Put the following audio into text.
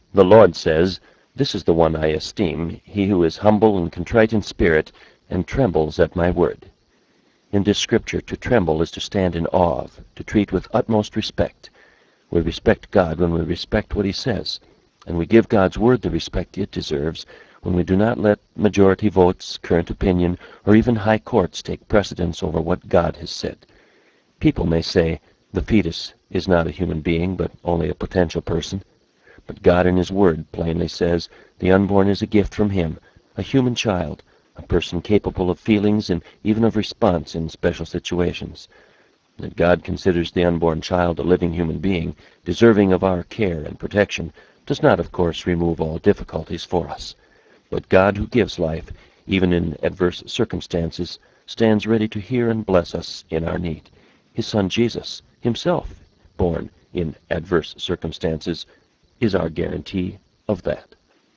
The Lord says, "This is the one I esteem, he who is humble and contrite in spirit, and trembles at my word." In this scripture, to tremble is to stand in awe of, to treat with utmost respect. We respect God when we respect what he says, and we give God's word the respect it deserves when we do not let majority votes, current opinion, or even high courts take precedence over what God has said. People may say, the fetus is not a human being, but only a potential person. But God in his word plainly says the unborn is a gift from him, a human child, a person capable of feelings and even of response in special situations. That God considers the unborn child a living human being, deserving of our care and protection, does not, of course, remove all difficulties for us. But God, who gives life, even in adverse circumstances, stands ready to hear and bless us in our need. His Son Jesus, himself born in adverse circumstances, is our guarantee of that.